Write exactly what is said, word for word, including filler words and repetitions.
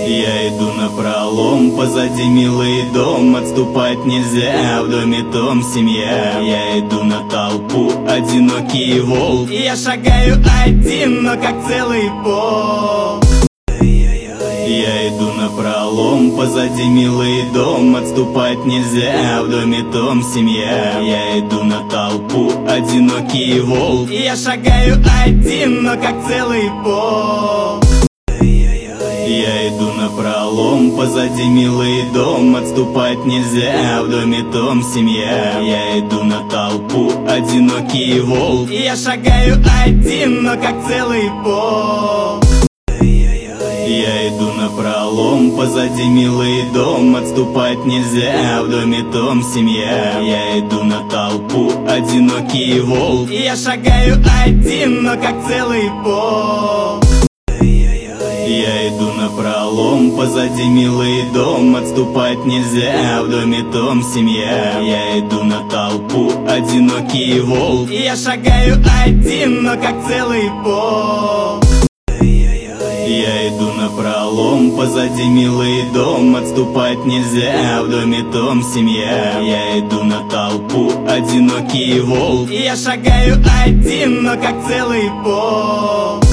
Я иду напролом, позади милый дом, отступать нельзя, в доме том семья. Я иду на толпу, одинокий волк, и я шагаю один, но как целый полк. Я иду напролом, позади милый дом, отступать нельзя, в доме том семья. Я иду на толпу, одинокий волк, и я шагаю один, но как целый полк. Я иду напролом, позади милый дом, отступать нельзя, в доме том семья. Я иду на толпу, одинокий волк, и я шагаю один, но как целый полк. Я иду напролом, позади милый дом, отступать нельзя, в доме том семья. Я иду на толпу, одинокий волк, и я шагаю один, но как целый полк. Я иду напролом, позади милый дом, отступать нельзя, в доме том семья. Я иду на толпу, одинокий волк, и я шагаю один, но как целый полк. Я иду напролом, позади милый дом, отступать нельзя, в доме том семья. Я иду на толпу, одинокий волк, и я шагаю один, но как целый полк.